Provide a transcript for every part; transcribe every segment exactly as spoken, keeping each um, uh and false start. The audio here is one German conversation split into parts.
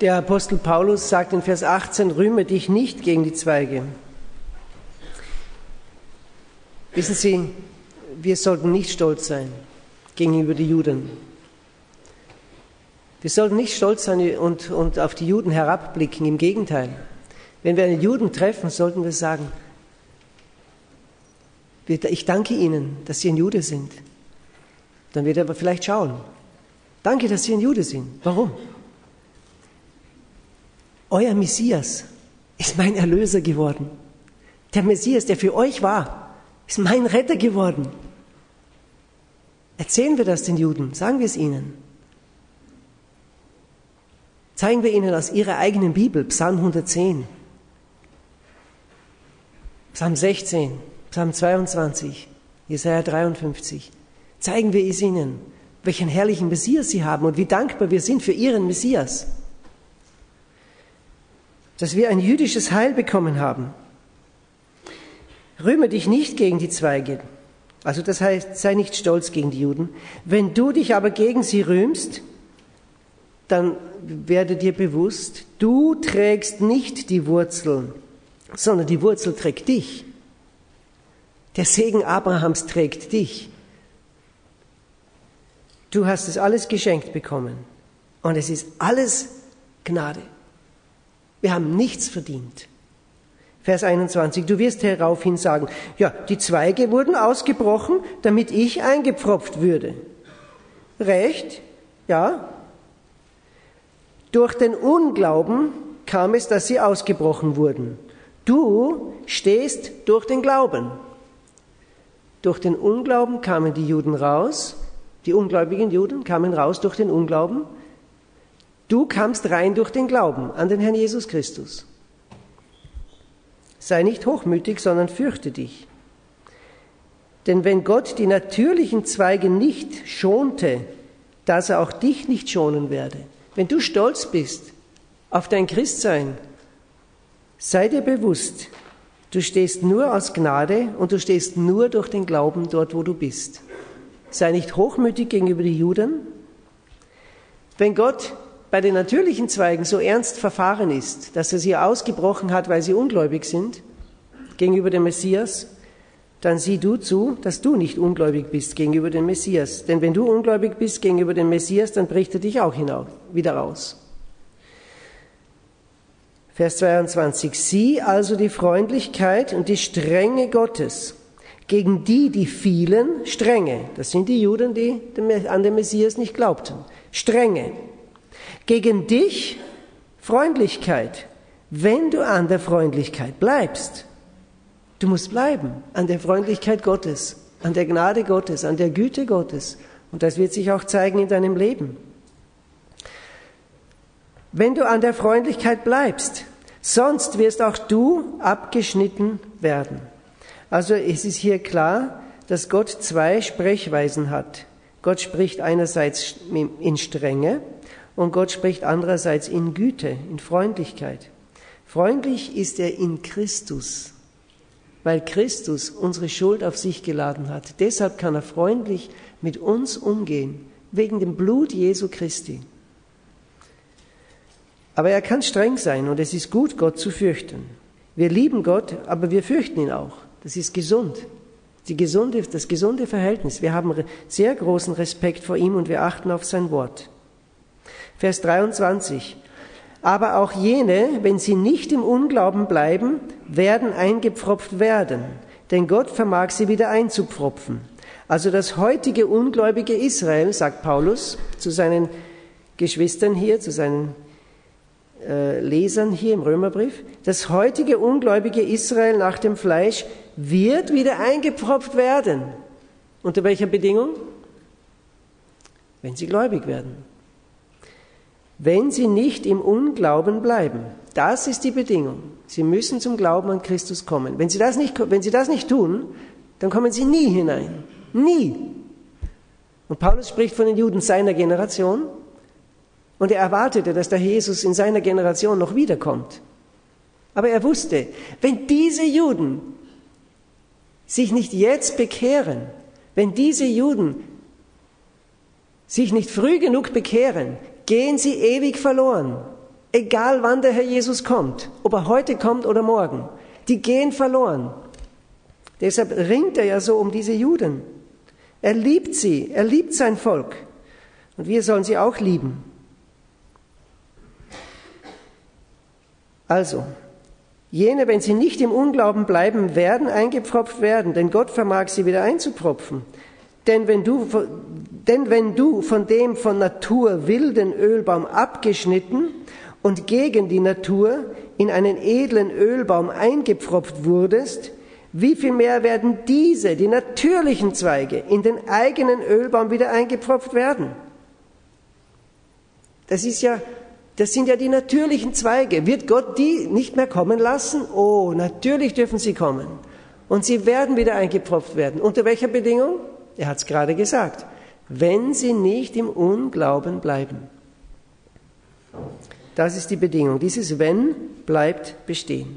Der Apostel Paulus sagt in Vers achtzehn, rühme dich nicht gegen die Zweige. Wissen Sie, wir sollten nicht stolz sein gegenüber den Juden. Wir sollten nicht stolz sein und, und auf die Juden herabblicken, im Gegenteil. Wenn wir einen Juden treffen, sollten wir sagen, ich danke Ihnen, dass Sie ein Jude sind. Dann wird er aber vielleicht schauen. Danke, dass Sie ein Jude sind. Warum? Euer Messias ist mein Erlöser geworden. Der Messias, der für euch war, ist mein Retter geworden. Erzählen wir das den Juden, sagen wir es ihnen. Zeigen wir ihnen aus ihrer eigenen Bibel, Psalm hundertzehn, Psalm sechzehn, Psalm zweiundzwanzig, Jesaja dreiundfünfzig. Zeigen wir es ihnen, welchen herrlichen Messias sie haben und wie dankbar wir sind für ihren Messias. Dass wir ein jüdisches Heil bekommen haben. Rühme dich nicht gegen die Zweige. Also das heißt, sei nicht stolz gegen die Juden. Wenn du dich aber gegen sie rühmst, dann werde dir bewusst, du trägst nicht die Wurzel, sondern die Wurzel trägt dich. Der Segen Abrahams trägt dich. Du hast es alles geschenkt bekommen. Und es ist alles Gnade. Wir haben nichts verdient. Vers einundzwanzig, du wirst heraufhin sagen, ja, die Zweige wurden ausgebrochen, damit ich eingepfropft würde. Recht, ja. Durch den Unglauben kam es, dass sie ausgebrochen wurden. Du stehst durch den Glauben. Durch den Unglauben kamen die Juden raus, die ungläubigen Juden kamen raus durch den Unglauben. Du kamst rein durch den Glauben an den Herrn Jesus Christus. Sei nicht hochmütig, sondern fürchte dich. Denn wenn Gott die natürlichen Zweige nicht schonte, dass er auch dich nicht schonen werde. Wenn du stolz bist auf dein Christsein, sei dir bewusst, du stehst nur aus Gnade und du stehst nur durch den Glauben dort, wo du bist. Sei nicht hochmütig gegenüber den Juden. Wenn Gott bei den natürlichen Zweigen so ernst verfahren ist, dass er sie ausgebrochen hat, weil sie ungläubig sind, gegenüber dem Messias, dann sieh du zu, dass du nicht ungläubig bist gegenüber dem Messias. Denn wenn du ungläubig bist gegenüber dem Messias, dann bricht er dich auch hinaus, wieder raus. Vers zweiundzwanzig. Sieh also die Freundlichkeit und die Strenge Gottes gegen die, die vielen, Strenge. Das sind die Juden, die an den Messias nicht glaubten. Strenge. Gegen dich Freundlichkeit, wenn du an der Freundlichkeit bleibst. Du musst bleiben an der Freundlichkeit Gottes, an der Gnade Gottes, an der Güte Gottes. Und das wird sich auch zeigen in deinem Leben. Wenn du an der Freundlichkeit bleibst, sonst wirst auch du abgeschnitten werden. Also es ist hier klar, dass Gott zwei Sprechweisen hat. Gott spricht einerseits in Strenge und Gott spricht andererseits in Güte, in Freundlichkeit. Freundlich ist er in Christus, weil Christus unsere Schuld auf sich geladen hat. Deshalb kann er freundlich mit uns umgehen, wegen dem Blut Jesu Christi. Aber er kann streng sein und es ist gut, Gott zu fürchten. Wir lieben Gott, aber wir fürchten ihn auch. Das ist gesund. Die gesunde, das gesunde Verhältnis. Wir haben sehr großen Respekt vor ihm und wir achten auf sein Wort. Vers dreiundzwanzig. Aber auch jene, wenn sie nicht im Unglauben bleiben, werden eingepfropft werden. Denn Gott vermag sie wieder einzupfropfen. Also das heutige ungläubige Israel, sagt Paulus zu seinen Geschwistern hier, zu seinen äh, Lesern hier im Römerbrief, das heutige ungläubige Israel nach dem Fleisch wird wieder eingepfropft werden. Unter welcher Bedingung? Wenn sie gläubig werden. Wenn sie nicht im Unglauben bleiben. Das ist die Bedingung. Sie müssen zum Glauben an Christus kommen. Wenn sie das nicht, wenn sie das nicht tun, dann kommen sie nie hinein. Nie. Und Paulus spricht von den Juden seiner Generation und er erwartete, dass der Jesus in seiner Generation noch wiederkommt. Aber er wusste, wenn diese Juden sich nicht jetzt bekehren, wenn diese Juden sich nicht früh genug bekehren, gehen sie ewig verloren. Egal wann der Herr Jesus kommt, ob er heute kommt oder morgen, die gehen verloren. Deshalb ringt er ja so um diese Juden. Er liebt sie, er liebt sein Volk. Und wir sollen sie auch lieben. Also, jene, wenn sie nicht im Unglauben bleiben, werden eingepfropft werden, denn Gott vermag sie wieder einzupropfen. Denn wenn du, denn wenn du von dem von Natur wilden Ölbaum abgeschnitten und gegen die Natur in einen edlen Ölbaum eingepfropft wurdest, wie viel mehr werden diese, die natürlichen Zweige, in den eigenen Ölbaum wieder eingepfropft werden? Das ist ja, das sind ja die natürlichen Zweige. Wird Gott die nicht mehr kommen lassen? Oh, natürlich dürfen sie kommen. Und sie werden wieder eingepfropft werden. Unter welcher Bedingung? Er hat es gerade gesagt. Wenn sie nicht im Unglauben bleiben. Das ist die Bedingung. Dieses Wenn bleibt bestehen.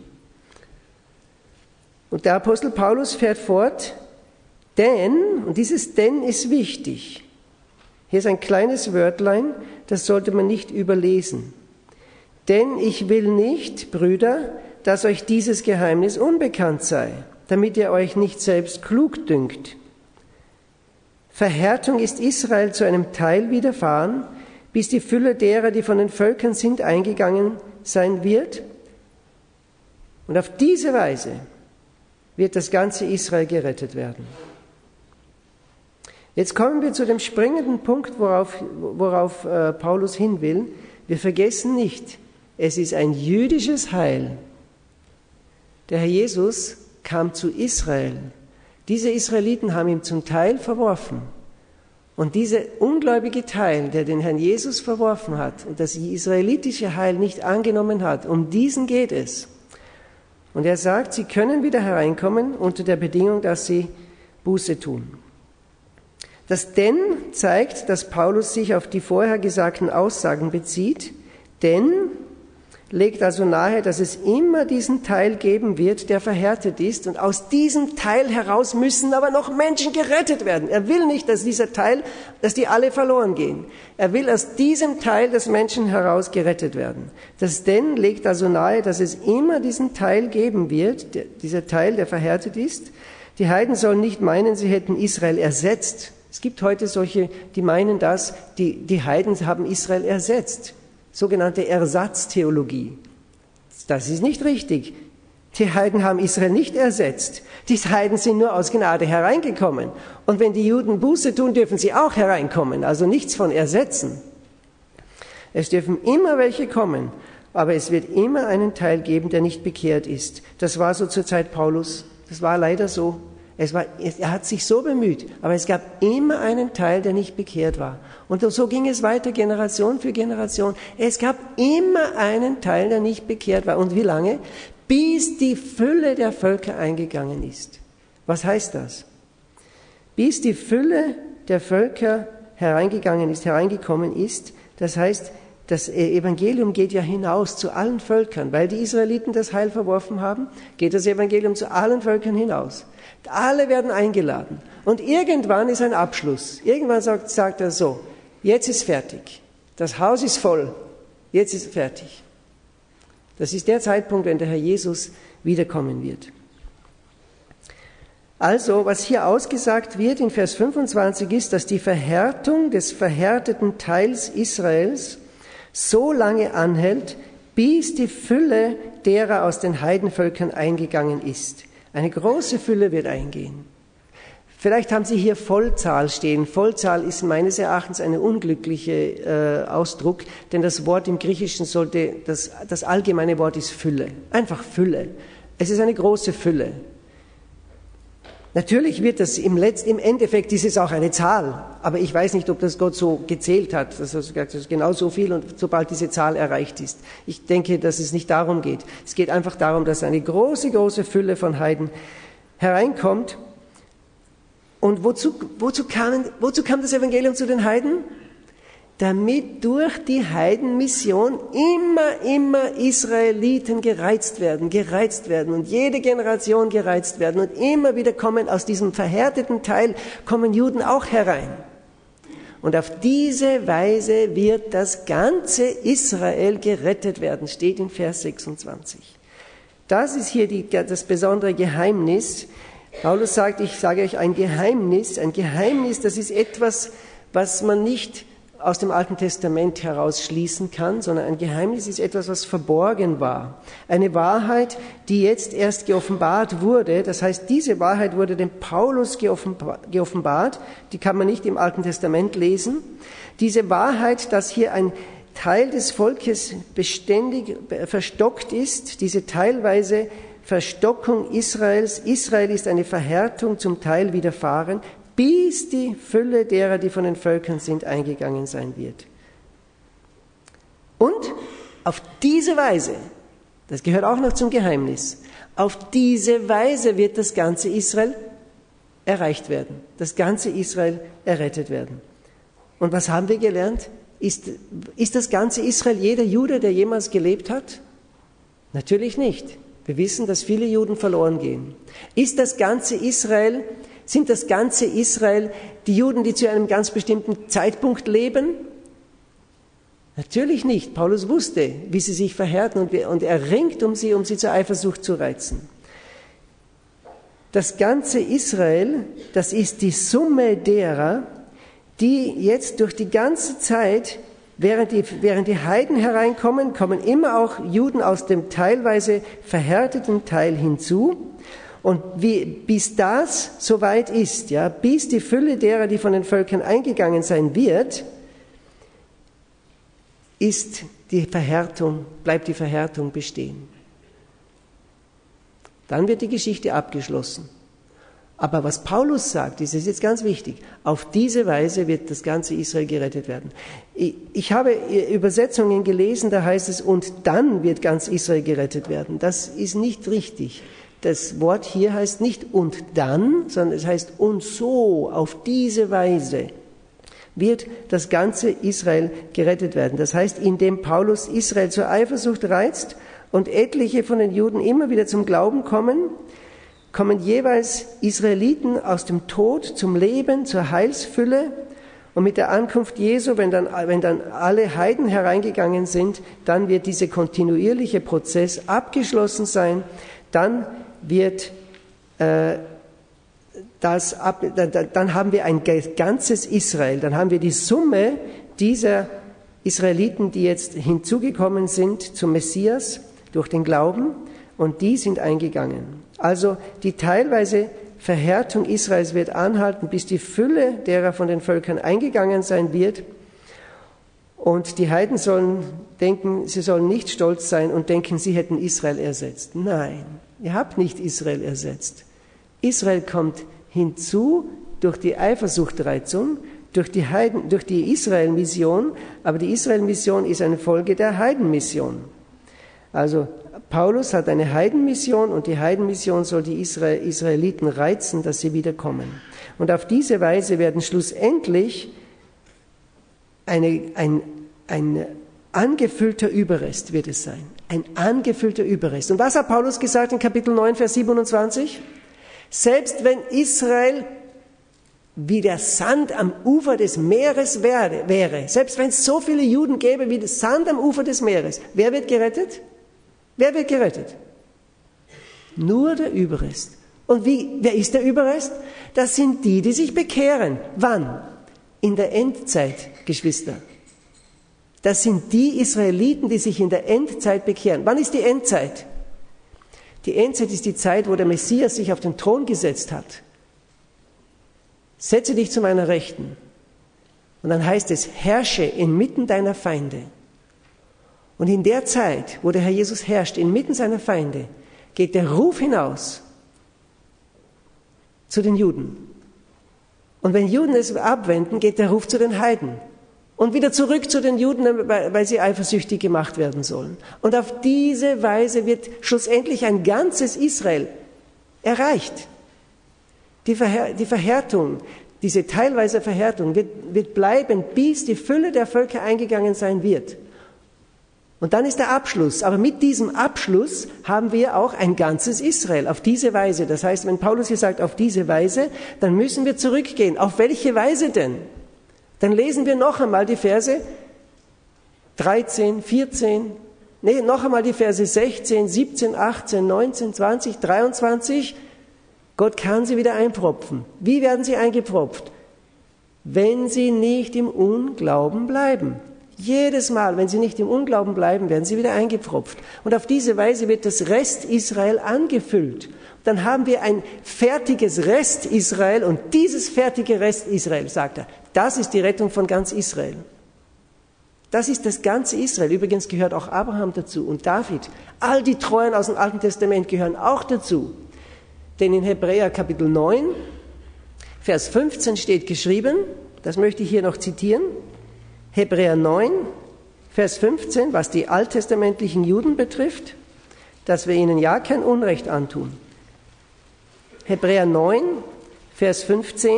Und der Apostel Paulus fährt fort, denn, und dieses denn ist wichtig. Hier ist ein kleines Wörtlein, das sollte man nicht überlesen. Denn ich will nicht, Brüder, dass euch dieses Geheimnis unbekannt sei, damit ihr euch nicht selbst klug dünkt. Verhärtung ist Israel zu einem Teil widerfahren, bis die Fülle derer, die von den Völkern sind, eingegangen sein wird. Und auf diese Weise wird das ganze Israel gerettet werden. Jetzt kommen wir zu dem springenden Punkt, worauf, worauf äh, Paulus hin will. Wir vergessen nicht, es ist ein jüdisches Heil. Der Herr Jesus kam zu Israel. Diese Israeliten haben ihn zum Teil verworfen. Und dieser ungläubige Teil, der den Herrn Jesus verworfen hat und das israelitische Heil nicht angenommen hat, um diesen geht es. Und er sagt, sie können wieder hereinkommen unter der Bedingung, dass sie Buße tun. Das denn zeigt, dass Paulus sich auf die vorher gesagten Aussagen bezieht. Denn legt also nahe, dass es immer diesen Teil geben wird, der verhärtet ist. Und aus diesem Teil heraus müssen aber noch Menschen gerettet werden. Er will nicht, dass dieser Teil, dass die alle verloren gehen. Er will aus diesem Teil des Menschen heraus gerettet werden. Das denn legt also nahe, dass es immer diesen Teil geben wird, der, dieser Teil, der verhärtet ist. Die Heiden sollen nicht meinen, sie hätten Israel ersetzt. Es gibt heute solche, die meinen das, die, die Heiden haben Israel ersetzt. Sogenannte Ersatztheologie. Das ist nicht richtig. Die Heiden haben Israel nicht ersetzt. Die Heiden sind nur aus Gnade hereingekommen. Und wenn die Juden Buße tun, dürfen sie auch hereinkommen. Also nichts von ersetzen. Es dürfen immer welche kommen, aber es wird immer einen Teil geben, der nicht bekehrt ist. Das war so zur Zeit Paulus. Das war leider so. Es war, er hat sich so bemüht, aber es gab immer einen Teil, der nicht bekehrt war. Und so ging es weiter, Generation für Generation. Es gab immer einen Teil, der nicht bekehrt war. Und wie lange? Bis die Fülle der Völker eingegangen ist. Was heißt das? Bis die Fülle der Völker hereingegangen ist, hereingekommen ist, das heißt, das Evangelium geht ja hinaus zu allen Völkern. Weil die Israeliten das Heil verworfen haben, geht das Evangelium zu allen Völkern hinaus. Alle werden eingeladen. Und irgendwann ist ein Abschluss. Irgendwann sagt, sagt er so, jetzt ist fertig. Das Haus ist voll. Jetzt ist fertig. Das ist der Zeitpunkt, wenn der Herr Jesus wiederkommen wird. Also, was hier ausgesagt wird in Vers fünfundzwanzig ist, dass die Verhärtung des verhärteten Teils Israels so lange anhält, bis die Fülle derer aus den Heidenvölkern eingegangen ist. Eine große Fülle wird eingehen. Vielleicht haben Sie hier Vollzahl stehen. Vollzahl ist meines Erachtens ein unglücklicher äh, Ausdruck, denn das Wort im Griechischen sollte, das, das allgemeine Wort ist Fülle. Einfach Fülle. Es ist eine große Fülle. Natürlich wird das im Letzt, im Endeffekt ist es auch eine Zahl, aber ich weiß nicht, ob das Gott so gezählt hat, dass er gesagt hat, genau so viel und sobald diese Zahl erreicht ist. Ich denke, dass es nicht darum geht. Es geht einfach darum, dass eine große, große Fülle von Heiden hereinkommt. Und wozu, wozu, kam, wozu kam das Evangelium zu den Heiden? Damit durch die Heidenmission immer, immer Israeliten gereizt werden, gereizt werden und jede Generation gereizt werden und immer wieder kommen aus diesem verhärteten Teil, kommen Juden auch herein. Und auf diese Weise wird das ganze Israel gerettet werden, steht in Vers sechsundzwanzig. Das ist hier die, das besondere Geheimnis. Paulus sagt, ich sage euch ein Geheimnis. Ein Geheimnis, das ist etwas, was man nicht aus dem Alten Testament herausschließen kann, sondern ein Geheimnis ist etwas, was verborgen war. Eine Wahrheit, die jetzt erst geoffenbart wurde. Das heißt, diese Wahrheit wurde dem Paulus geoffenbart. Die kann man nicht im Alten Testament lesen. Diese Wahrheit, dass hier ein Teil des Volkes beständig verstockt ist, diese teilweise Verstockung Israels. Israel ist eine Verhärtung zum Teil widerfahren, bis die Fülle derer, die von den Völkern sind, eingegangen sein wird. Und auf diese Weise, das gehört auch noch zum Geheimnis, auf diese Weise wird das ganze Israel erreicht werden, das ganze Israel errettet werden. Und was haben wir gelernt? Ist, ist das ganze Israel jeder Jude, der jemals gelebt hat? Natürlich nicht. Wir wissen, dass viele Juden verloren gehen. Ist das ganze Israel, sind das ganze Israel die Juden, die zu einem ganz bestimmten Zeitpunkt leben? Natürlich nicht. Paulus wusste, wie sie sich verhärten und, und er ringt um sie, um sie zur Eifersucht zu reizen. Das ganze Israel, das ist die Summe derer, die jetzt durch die ganze Zeit, während die, während die Heiden hereinkommen, kommen immer auch Juden aus dem teilweise verhärteten Teil hinzu. Und wie, bis das soweit ist, ja, bis die Fülle derer, die von den Völkern eingegangen sein wird, ist die Verhärtung, bleibt die Verhärtung bestehen. Dann wird die Geschichte abgeschlossen. Aber was Paulus sagt, das ist jetzt ganz wichtig, auf diese Weise wird das ganze Israel gerettet werden. Ich habe Übersetzungen gelesen, da heißt es, und dann wird ganz Israel gerettet werden. Das ist nicht richtig. Das Wort hier heißt nicht und dann, sondern es heißt und so, auf diese Weise wird das ganze Israel gerettet werden. Das heißt, indem Paulus Israel zur Eifersucht reizt und etliche von den Juden immer wieder zum Glauben kommen, kommen jeweils Israeliten aus dem Tod zum Leben, zur Heilsfülle. Und mit der Ankunft Jesu, wenn dann, wenn dann alle Heiden hereingegangen sind, dann wird dieser kontinuierliche Prozess abgeschlossen sein. Dann wird äh, das ab, dann, dann haben wir ein ganzes Israel. Dann haben wir die Summe dieser Israeliten, die jetzt hinzugekommen sind zum Messias durch den Glauben. Und die sind eingegangen. Also die teilweise Verhärtung Israels wird anhalten, bis die Fülle derer von den Völkern eingegangen sein wird. Und die Heiden sollen denken, sie sollen nicht stolz sein und denken, sie hätten Israel ersetzt. Nein, ihr habt nicht Israel ersetzt. Israel kommt hinzu durch die Eifersuchtreizung, durch die, Heiden, durch die Israel-Mission, aber die Israel-Mission ist eine Folge der Heidenmission. Also Paulus hat eine Heidenmission und die Heidenmission soll die Israel, Israeliten reizen, dass sie wiederkommen. Und auf diese Weise werden schlussendlich eine, ein, ein angefüllter Überrest wird es sein. Ein angefüllter Überrest. Und was hat Paulus gesagt in Kapitel neun, Vers siebenundzwanzig? Selbst wenn Israel wie der Sand am Ufer des Meeres wäre, wäre, selbst wenn es so viele Juden gäbe wie der Sand am Ufer des Meeres, wer wird gerettet? Wer wird gerettet? Nur der Überrest. Und wie, wer ist der Überrest? Das sind die, die sich bekehren. Wann? In der Endzeit, Geschwister. Das sind die Israeliten, die sich in der Endzeit bekehren. Wann ist die Endzeit? Die Endzeit ist die Zeit, wo der Messias sich auf den Thron gesetzt hat. Setze dich zu meiner Rechten. Und dann heißt es, herrsche inmitten deiner Feinde. Und in der Zeit, wo der Herr Jesus herrscht, inmitten seiner Feinde, geht der Ruf hinaus zu den Juden. Und wenn Juden es abwenden, geht der Ruf zu den Heiden. Und wieder zurück zu den Juden, weil sie eifersüchtig gemacht werden sollen. Und auf diese Weise wird schlussendlich ein ganzes Israel erreicht. Die, Verhär- die Verhärtung, diese teilweise Verhärtung wird, wird bleiben, bis die Fülle der Völker eingegangen sein wird. Und dann ist der Abschluss. Aber mit diesem Abschluss haben wir auch ein ganzes Israel auf diese Weise. Das heißt, wenn Paulus hier sagt, auf diese Weise, dann müssen wir zurückgehen. Auf welche Weise denn? Dann lesen wir noch einmal die Verse dreizehn, vierzehn, nee, noch einmal die Verse sechzehn, siebzehn, achtzehn, neunzehn, zwanzig, dreiundzwanzig. Gott kann sie wieder einpropfen. Wie werden sie eingepropft? Wenn sie nicht im Unglauben bleiben. Jedes Mal, wenn sie nicht im Unglauben bleiben, werden sie wieder eingepropft. Und auf diese Weise wird das Rest Israel angefüllt. Dann haben wir ein fertiges Rest Israel und dieses fertige Rest Israel, sagt er, das ist die Rettung von ganz Israel. Das ist das ganze Israel. Übrigens gehört auch Abraham dazu und David. All die Treuen aus dem Alten Testament gehören auch dazu. Denn in Hebräer Kapitel neun, Vers fünfzehn steht geschrieben, das möchte ich hier noch zitieren, Hebräer neun, Vers fünfzehn, was die alttestamentlichen Juden betrifft, dass wir ihnen ja kein Unrecht antun. Hebräer neun, Vers fünfzehn.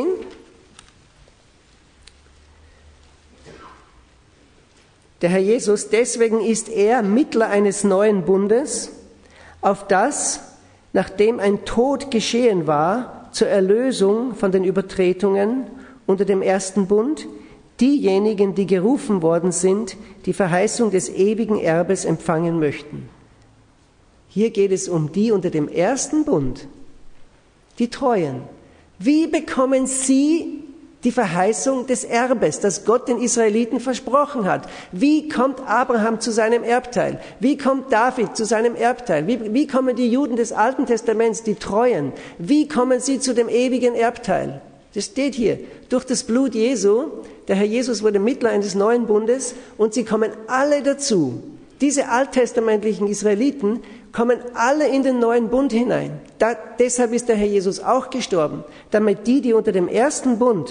Der Herr Jesus, deswegen ist er Mittler eines neuen Bundes, auf das, nachdem ein Tod geschehen war, zur Erlösung von den Übertretungen unter dem ersten Bund, diejenigen, die gerufen worden sind, die Verheißung des ewigen Erbes empfangen möchten. Hier geht es um die unter dem ersten Bund, die Treuen. Wie bekommen sie die Verheißung des Erbes, das Gott den Israeliten versprochen hat? Wie kommt Abraham zu seinem Erbteil? Wie kommt David zu seinem Erbteil? Wie, wie kommen die Juden des Alten Testaments, die Treuen, wie kommen sie zu dem ewigen Erbteil? Das steht hier, durch das Blut Jesu, der Herr Jesus wurde Mittler eines neuen Bundes und sie kommen alle dazu. Diese alttestamentlichen Israeliten kommen alle in den neuen Bund hinein. Da, deshalb ist der Herr Jesus auch gestorben, damit die, die unter dem ersten Bund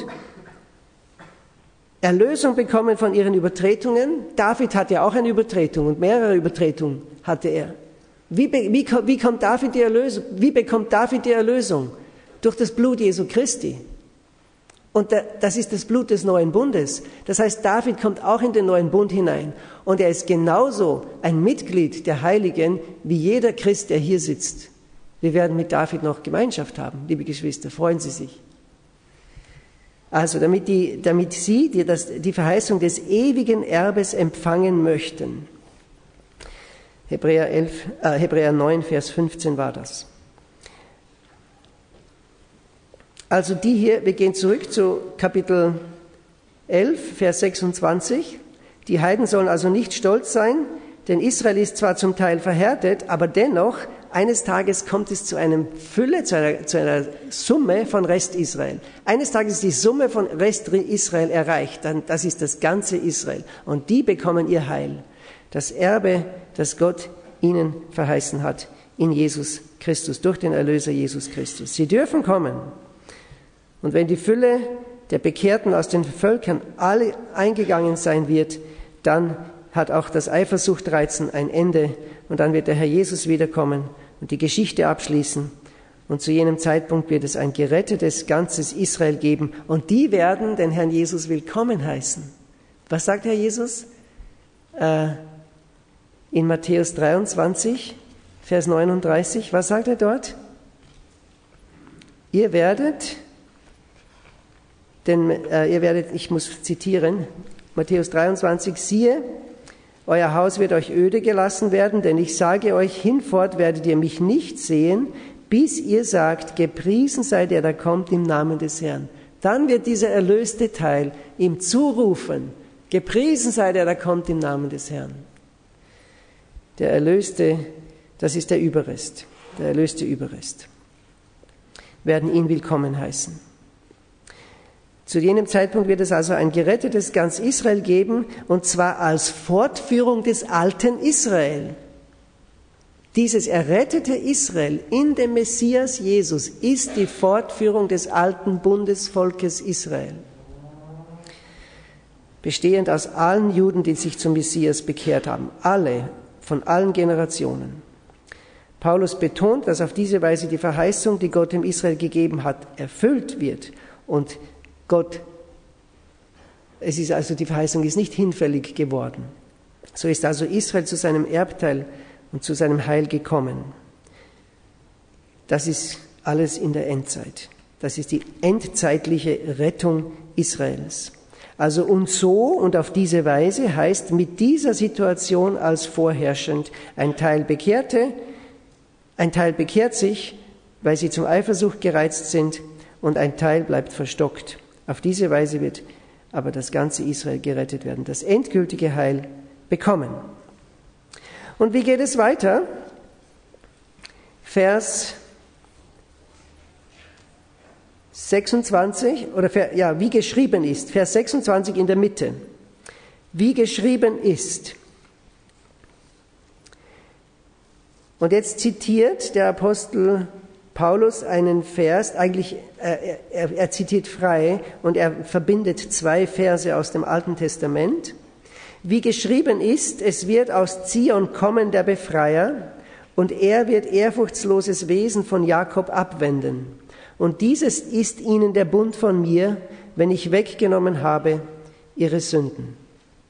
Erlösung bekommen von ihren Übertretungen. David hat ja auch eine Übertretung und mehrere Übertretungen hatte er. Wie, wie, wie, kommt David die Erlösung? Wie bekommt David die Erlösung? Durch das Blut Jesu Christi. Und das ist das Blut des neuen Bundes. Das heißt, David kommt auch in den neuen Bund hinein. Und er ist genauso ein Mitglied der Heiligen wie jeder Christ, der hier sitzt. Wir werden mit David noch Gemeinschaft haben, liebe Geschwister. Freuen Sie sich. Also, damit, die, damit Sie die, das, die Verheißung des ewigen Erbes empfangen möchten. Hebräer, elf, äh, Hebräer neun, Vers fünfzehn war das. Also die hier, wir gehen zurück zu Kapitel elf, Vers sechsundzwanzig. Die Heiden sollen also nicht stolz sein, denn Israel ist zwar zum Teil verhärtet, aber dennoch, eines Tages kommt es zu einer Fülle, zu einer, zu einer Summe von Rest Israel. Eines Tages ist die Summe von Rest Israel erreicht, dann, das ist das ganze Israel. Und die bekommen ihr Heil, das Erbe, das Gott ihnen verheißen hat in Jesus Christus, durch den Erlöser Jesus Christus. Sie dürfen kommen. Und wenn die Fülle der Bekehrten aus den Völkern alle eingegangen sein wird, dann hat auch das Eifersuchtreizen ein Ende und dann wird der Herr Jesus wiederkommen und die Geschichte abschließen. Und zu jenem Zeitpunkt wird es ein gerettetes ganzes Israel geben und die werden den Herrn Jesus willkommen heißen. Was sagt Herr Jesus? Äh, in Matthäus dreiundzwanzig, Vers neununddreißig, was sagt er dort? Ihr werdet... Denn äh, ihr werdet, ich muss zitieren, Matthäus dreiundzwanzig, siehe, euer Haus wird euch öde gelassen werden, denn ich sage euch, hinfort werdet ihr mich nicht sehen, bis ihr sagt, gepriesen sei der, der kommt im Namen des Herrn. Dann wird dieser erlöste Teil ihm zurufen, gepriesen sei der, der kommt im Namen des Herrn. Der Erlöste, das ist der Überrest, der erlöste Überrest, werden ihn willkommen heißen. Zu jenem Zeitpunkt wird es also ein gerettetes ganz Israel geben, und zwar als Fortführung des alten Israel. Dieses errettete Israel in dem Messias Jesus ist die Fortführung des alten Bundesvolkes Israel. Bestehend aus allen Juden, die sich zum Messias bekehrt haben. Alle, von allen Generationen. Paulus betont, dass auf diese Weise die Verheißung, die Gott dem Israel gegeben hat, erfüllt wird. Und Gott, es ist also, die Verheißung ist nicht hinfällig geworden. So ist also Israel zu seinem Erbteil und zu seinem Heil gekommen. Das ist alles in der Endzeit. Das ist die endzeitliche Rettung Israels. Also und so und auf diese Weise heißt mit dieser Situation als vorherrschend. Ein Teil bekehrte, ein Teil bekehrt sich, weil sie zum Eifersucht gereizt sind, und ein Teil bleibt verstockt. Auf diese Weise wird aber das ganze Israel gerettet werden, das endgültige Heil bekommen. Und wie geht es weiter? Vers sechsundzwanzig, oder ja, wie geschrieben ist, Vers sechsundzwanzig in der Mitte. Wie geschrieben ist. Und jetzt zitiert der Apostel Paulus einen Vers, eigentlich, äh, er, er zitiert frei und er verbindet zwei Verse aus dem Alten Testament. Wie geschrieben ist, es wird aus Zion kommen der Befreier und er wird ehrfurchtsloses Wesen von Jakob abwenden. Und dieses ist ihnen der Bund von mir, wenn ich weggenommen habe ihre Sünden.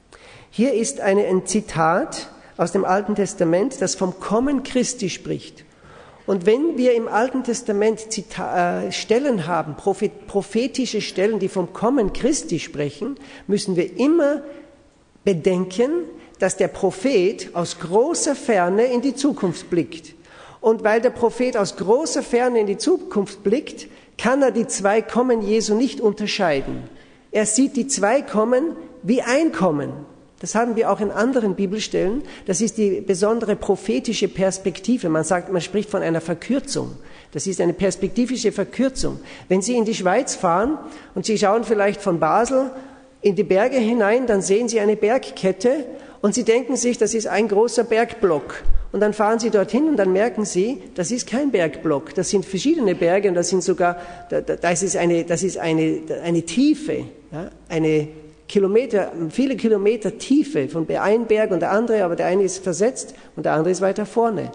Hier ist eine, ein Zitat aus dem Alten Testament, das vom Kommen Christi spricht. Und wenn wir im Alten Testament Zita- äh, Stellen haben, prophet- prophetische Stellen, die vom Kommen Christi sprechen, müssen wir immer bedenken, dass der Prophet aus großer Ferne in die Zukunft blickt. Und weil der Prophet aus großer Ferne in die Zukunft blickt, kann er die zwei Kommen Jesu nicht unterscheiden. Er sieht die zwei Kommen wie ein Kommen. Das haben wir auch in anderen Bibelstellen. Das ist die besondere prophetische Perspektive. Man sagt, man spricht von einer Verkürzung. Das ist eine perspektivische Verkürzung. Wenn Sie in die Schweiz fahren und Sie schauen vielleicht von Basel in die Berge hinein, dann sehen Sie eine Bergkette und Sie denken sich, das ist ein großer Bergblock. Und dann fahren Sie dorthin und dann merken Sie, das ist kein Bergblock, das sind verschiedene Berge und das sind sogar, das ist eine, das ist eine, eine Tiefe, ja, eine Kilometer, viele Kilometer Tiefe von einem Berg und der andere, aber der eine ist versetzt und der andere ist weiter vorne.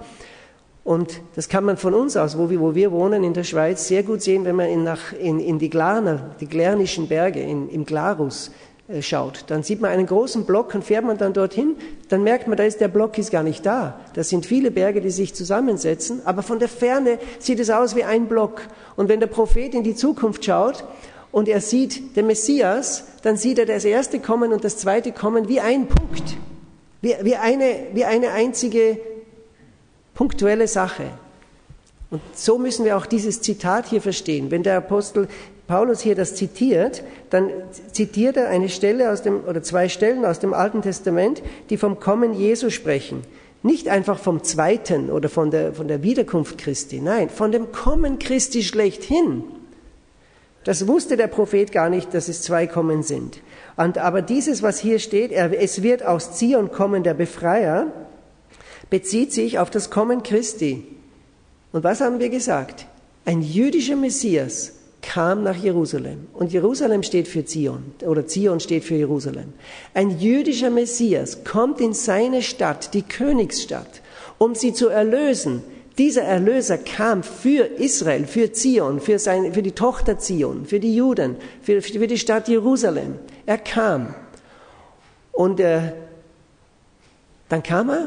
Und das kann man von uns aus, wo wir, wo wir wohnen in der Schweiz, sehr gut sehen, wenn man in, nach, in, in die Glarner, die Glernischen Berge, in, im Glarus äh, schaut. Dann sieht man einen großen Block und fährt man dann dorthin, dann merkt man, da ist der Block ist gar nicht da. Das sind viele Berge, die sich zusammensetzen, aber von der Ferne sieht es aus wie ein Block. Und wenn der Prophet in die Zukunft schaut, und er sieht den Messias, dann sieht er das erste Kommen und das zweite Kommen wie ein Punkt, wie, wie, eine, wie eine einzige punktuelle Sache. Und so müssen wir auch dieses Zitat hier verstehen. Wenn der Apostel Paulus hier das zitiert, dann zitiert er eine Stelle aus dem, oder zwei Stellen aus dem Alten Testament, die vom Kommen Jesu sprechen. Nicht einfach vom Zweiten oder von der, von der Wiederkunft Christi, nein, von dem Kommen Christi schlechthin. Das wusste der Prophet gar nicht, dass es zwei Kommen sind. Und, aber dieses, was hier steht, er, es wird aus Zion kommen der Befreier, bezieht sich auf das Kommen Christi. Und was haben wir gesagt? Ein jüdischer Messias kam nach Jerusalem. Und Jerusalem steht für Zion, oder Zion steht für Jerusalem. Ein jüdischer Messias kommt in seine Stadt, die Königsstadt, um sie zu erlösen. Dieser Erlöser kam für Israel, für Zion, für, seine, für die Tochter Zion, für die Juden, für, für die Stadt Jerusalem. Er kam. Und äh, dann kam er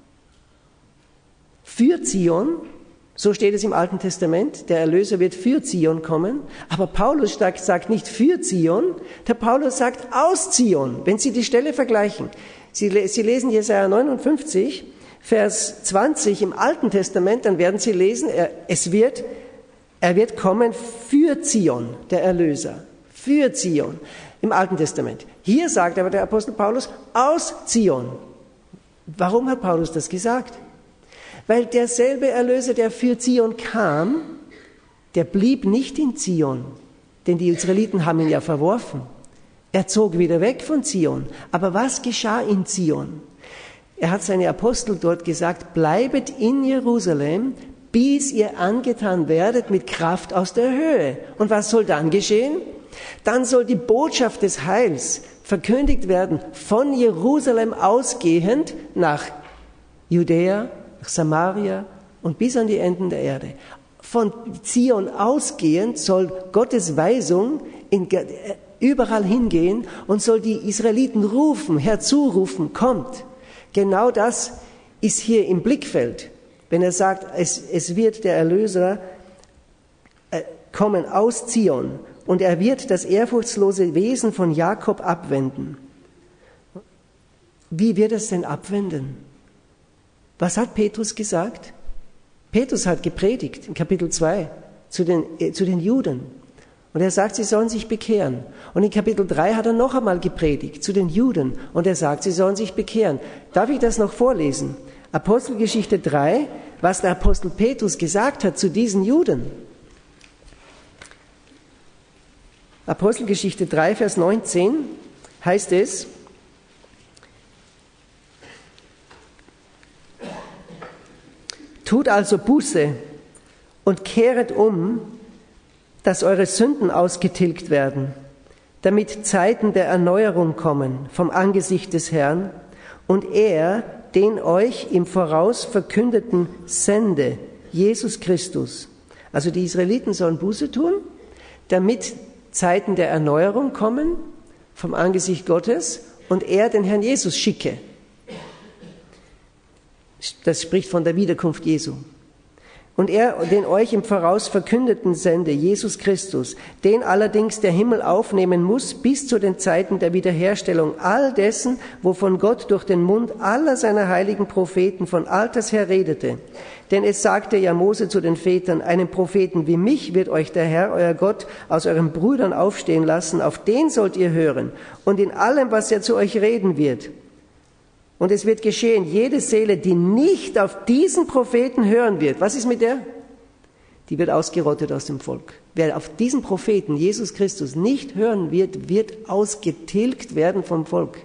für Zion, so steht es im Alten Testament, der Erlöser wird für Zion kommen. Aber Paulus sagt nicht für Zion, der Paulus sagt aus Zion. Wenn Sie die Stelle vergleichen, Sie, Sie lesen Jesaja neunundfünfzig, Vers zwanzig im Alten Testament, dann werden Sie lesen, er, es wird, er wird kommen für Zion, der Erlöser, für Zion im Alten Testament. Hier sagt aber der Apostel Paulus aus Zion. Warum hat Paulus das gesagt? Weil derselbe Erlöser, der für Zion kam, der blieb nicht in Zion, denn die Israeliten haben ihn ja verworfen. Er zog wieder weg von Zion. Aber was geschah in Zion? Er hat seine Apostel dort gesagt, bleibet in Jerusalem, bis ihr angetan werdet mit Kraft aus der Höhe. Und was soll dann geschehen? Dann soll die Botschaft des Heils verkündigt werden, von Jerusalem ausgehend nach Judäa, nach Samaria und bis an die Enden der Erde. Von Zion ausgehend soll Gottes Weisung in, überall hingehen und soll die Israeliten rufen, herzurufen, kommt. Genau das ist hier im Blickfeld, wenn er sagt, es, es wird der Erlöser äh, kommen aus Zion und er wird das ehrfurchtslose Wesen von Jakob abwenden. Wie wird es denn abwenden? Was hat Petrus gesagt? Petrus hat gepredigt in Kapitel zwei zu den, äh, zu den Juden. Und er sagt, sie sollen sich bekehren. Und in Kapitel drei hat er noch einmal gepredigt zu den Juden. Und er sagt, sie sollen sich bekehren. Darf ich das noch vorlesen? Apostelgeschichte drei, was der Apostel Petrus gesagt hat zu diesen Juden. Apostelgeschichte drei, Vers neunzehn heißt es, tut also Buße und kehret um, dass eure Sünden ausgetilgt werden, damit Zeiten der Erneuerung kommen vom Angesicht des Herrn und er den euch im Voraus verkündeten sende, Jesus Christus. Also die Israeliten sollen Buße tun, damit Zeiten der Erneuerung kommen vom Angesicht Gottes und er den Herrn Jesus schicke. Das spricht von der Wiederkunft Jesu. Und er den euch im Voraus verkündeten sende, Jesus Christus, den allerdings der Himmel aufnehmen muss bis zu den Zeiten der Wiederherstellung all dessen, wovon Gott durch den Mund aller seiner heiligen Propheten von alters her redete. Denn es sagte ja Mose zu den Vätern, einen Propheten wie mich wird euch der Herr, euer Gott, aus euren Brüdern aufstehen lassen, auf den sollt ihr hören und in allem, was er zu euch reden wird. Und es wird geschehen, jede Seele, die nicht auf diesen Propheten hören wird, was ist mit der? Die wird ausgerottet aus dem Volk. Wer auf diesen Propheten, Jesus Christus, nicht hören wird, wird ausgetilgt werden vom Volk.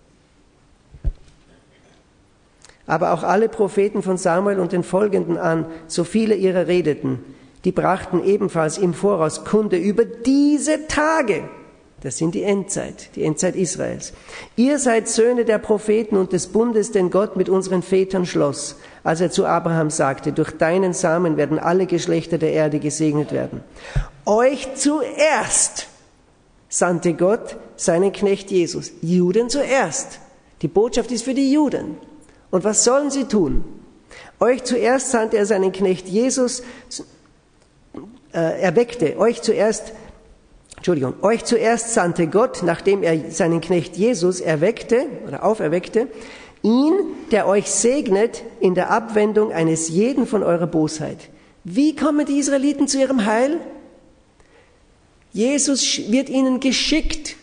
Aber auch alle Propheten von Samuel und den Folgenden an, so viele ihrer redeten, die brachten ebenfalls im Voraus Kunde über diese Tage. Das sind die Endzeit, die Endzeit Israels. Ihr seid Söhne der Propheten und des Bundes, den Gott mit unseren Vätern schloss, als er zu Abraham sagte, durch deinen Samen werden alle Geschlechter der Erde gesegnet werden. Euch zuerst sandte Gott seinen Knecht Jesus. Juden zuerst. Die Botschaft ist für die Juden. Und was sollen sie tun? Euch zuerst sandte er seinen Knecht Jesus, äh, erweckte, euch zuerst Entschuldigung, euch zuerst sandte Gott, nachdem er seinen Knecht Jesus erweckte oder auferweckte, ihn, der euch segnet in der Abwendung eines jeden von eurer Bosheit. Wie kommen die Israeliten zu ihrem Heil? Jesus wird ihnen geschickt.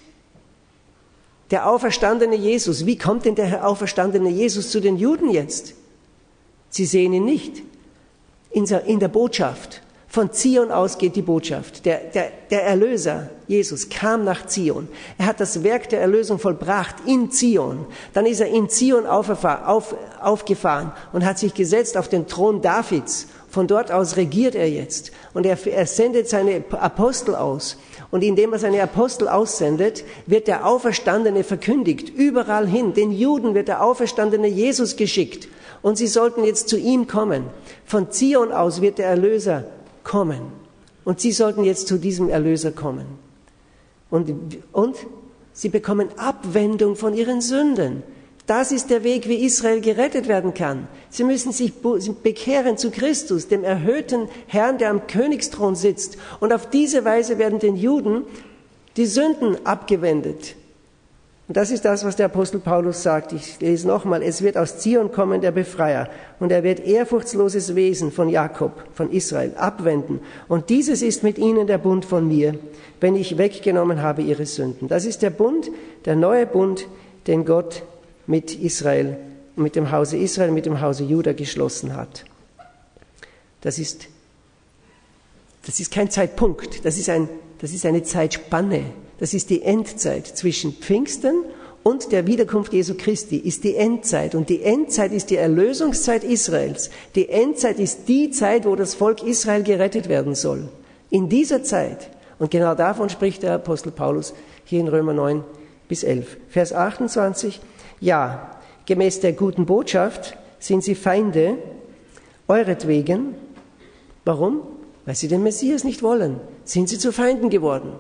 Der auferstandene Jesus. Wie kommt denn der auferstandene Jesus zu den Juden jetzt? Sie sehen ihn nicht. In der Botschaft. Von Zion aus geht die Botschaft. Der, der, der Erlöser, Jesus, kam nach Zion. Er hat das Werk der Erlösung vollbracht in Zion. Dann ist er in Zion auf, aufgefahren und hat sich gesetzt auf den Thron Davids. Von dort aus regiert er jetzt. Und er, er sendet seine Apostel aus. Und indem er seine Apostel aussendet, wird der Auferstandene verkündigt. Überall hin. Den Juden wird der auferstandene Jesus geschickt. Und sie sollten jetzt zu ihm kommen. Von Zion aus wird der Erlöser kommen. Und sie sollten jetzt zu diesem Erlöser kommen. Und, und sie bekommen Abwendung von ihren Sünden. Das ist der Weg, wie Israel gerettet werden kann. Sie müssen sich bekehren zu Christus, dem erhöhten Herrn, der am Königsthron sitzt. Und auf diese Weise werden den Juden die Sünden abgewendet. Und das ist das, was der Apostel Paulus sagt. Ich lese nochmal. Es wird aus Zion kommen der Befreier. Und er wird ehrfurchtsloses Wesen von Jakob, von Israel, abwenden. Und dieses ist mit ihnen der Bund von mir, wenn ich weggenommen habe ihre Sünden. Das ist der Bund, der neue Bund, den Gott mit Israel, mit dem Hause Israel, mit dem Hause Juda geschlossen hat. Das ist, das ist kein Zeitpunkt. Das ist ein, das ist eine Zeitspanne. Das ist die Endzeit zwischen Pfingsten und der Wiederkunft Jesu Christi, ist die Endzeit. Und die Endzeit ist die Erlösungszeit Israels. Die Endzeit ist die Zeit, wo das Volk Israel gerettet werden soll. In dieser Zeit, und genau davon spricht der Apostel Paulus hier in Römer neun bis elf. Vers achtundzwanzig, ja, gemäß der guten Botschaft sind sie Feinde euretwegen. Warum? Weil sie den Messias nicht wollen. Sind sie zu Feinden geworden.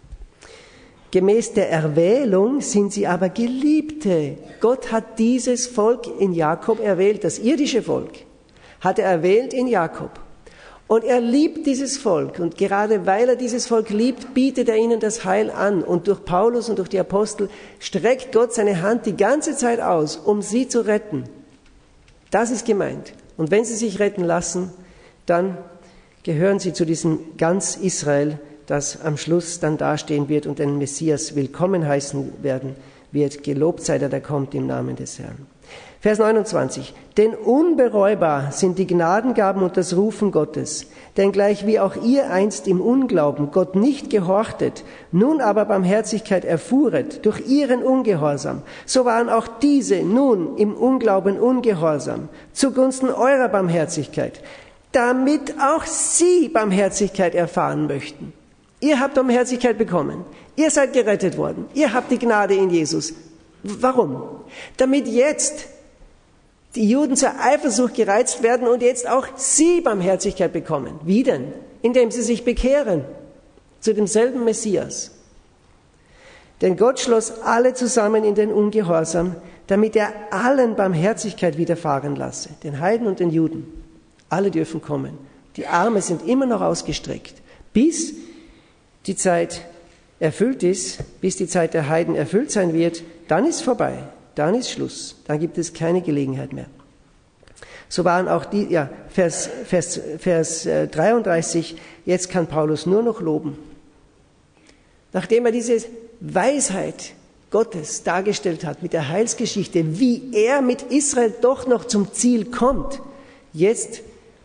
Gemäß der Erwählung sind sie aber Geliebte. Gott hat dieses Volk in Jakob erwählt, das irdische Volk, hat er erwählt in Jakob. Und er liebt dieses Volk. Und gerade weil er dieses Volk liebt, bietet er ihnen das Heil an. Und durch Paulus und durch die Apostel streckt Gott seine Hand die ganze Zeit aus, um sie zu retten. Das ist gemeint. Und wenn sie sich retten lassen, dann gehören sie zu diesem ganz Israel, das am Schluss dann dastehen wird und den Messias willkommen heißen werden wird. Gelobt sei der, der kommt im Namen des Herrn. Vers neunundzwanzig. Denn unbereubar sind die Gnadengaben und das Rufen Gottes. Denn gleich wie auch ihr einst im Unglauben Gott nicht gehorchtet, nun aber Barmherzigkeit erfuhret durch ihren Ungehorsam, so waren auch diese nun im Unglauben ungehorsam, zugunsten eurer Barmherzigkeit, damit auch sie Barmherzigkeit erfahren möchten. Ihr habt Barmherzigkeit bekommen. Ihr seid gerettet worden. Ihr habt die Gnade in Jesus. Warum? Damit jetzt die Juden zur Eifersucht gereizt werden und jetzt auch sie Barmherzigkeit bekommen. Wie denn? Indem sie sich bekehren zu demselben Messias. Denn Gott schloss alle zusammen in den Ungehorsam, damit er allen Barmherzigkeit widerfahren lasse. Den Heiden und den Juden. Alle dürfen kommen. Die Arme sind immer noch ausgestreckt, bis die Zeit erfüllt ist, bis die Zeit der Heiden erfüllt sein wird, dann ist vorbei. Dann ist Schluss. Dann gibt es keine Gelegenheit mehr. So waren auch die, ja, Vers, Vers, Vers dreiunddreißig, jetzt kann Paulus nur noch loben. Nachdem er diese Weisheit Gottes dargestellt hat mit der Heilsgeschichte, wie er mit Israel doch noch zum Ziel kommt, jetzt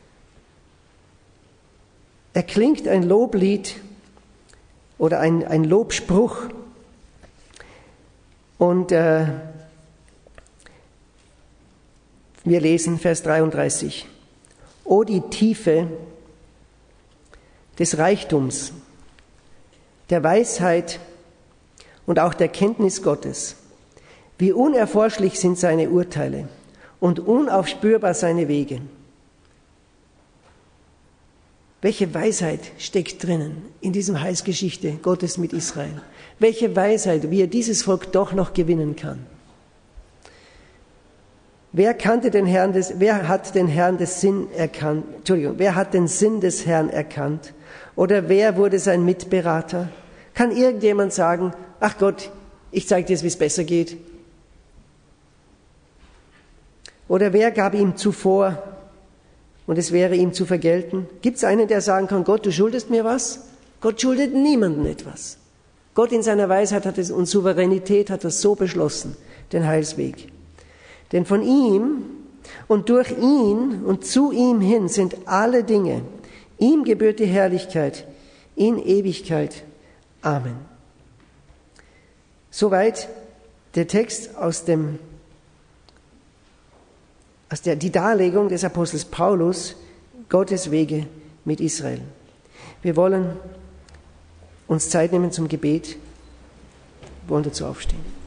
erklingt ein Loblied oder ein, ein Lobspruch und äh, wir lesen Vers dreiunddreißig. O die Tiefe des Reichtums, der Weisheit und auch der Kenntnis Gottes. Wie unerforschlich sind seine Urteile und unaufspürbar seine Wege. Welche Weisheit steckt drinnen in diesem Heilsgeschichte Gottes mit Israel? Welche Weisheit, wie er dieses Volk doch noch gewinnen kann. Wer kannte den Herrn des, wer hat den Herrn des Sinn erkannt? Entschuldigung, wer hat den Sinn des Herrn erkannt? Oder wer wurde sein Mitberater? Kann irgendjemand sagen, ach Gott, ich zeige dir jetzt, wie es besser geht? Oder wer gab ihm zuvor und es wäre ihm zu vergelten? Gibt es einen, der sagen kann, Gott, du schuldest mir was? Gott schuldet niemandem etwas. Gott in seiner Weisheit hat es und Souveränität hat das so beschlossen, den Heilsweg. Denn von ihm und durch ihn und zu ihm hin sind alle Dinge. Ihm gebührt die Herrlichkeit in Ewigkeit. Amen. Soweit der Text aus dem, aus der, die Darlegung des Apostels Paulus, Gottes Wege mit Israel. Wir wollen uns Zeit nehmen zum Gebet. Wir wollen dazu aufstehen.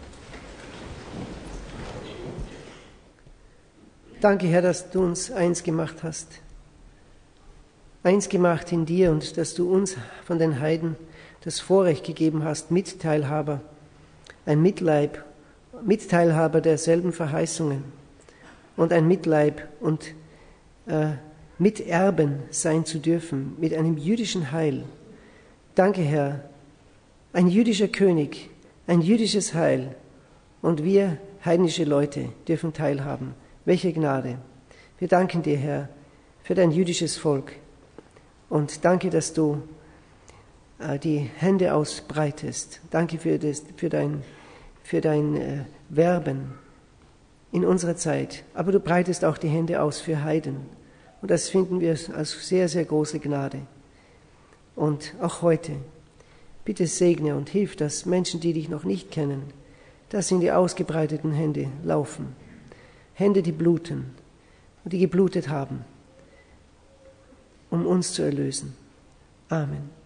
Danke, Herr, dass du uns eins gemacht hast. Eins gemacht in dir und dass du uns von den Heiden das Vorrecht gegeben hast, Mitteilhaber, ein Mitleib, Mitteilhaber derselben Verheißungen und ein Mitleib und äh, Miterben sein zu dürfen mit einem jüdischen Heil. Danke, Herr, ein jüdischer König, ein jüdisches Heil und wir, heidnische Leute, dürfen teilhaben. Welche Gnade. Wir danken dir, Herr, für dein jüdisches Volk und danke, dass du äh, die Hände ausbreitest. Danke für, das, für dein, für dein äh, Werben in unserer Zeit. Aber du breitest auch die Hände aus für Heiden und das finden wir als sehr, sehr große Gnade. Und auch heute, bitte segne und hilf, dass Menschen, die dich noch nicht kennen, dass sie in die ausgebreiteten Hände laufen. Hände, die bluten und die geblutet haben, um uns zu erlösen. Amen.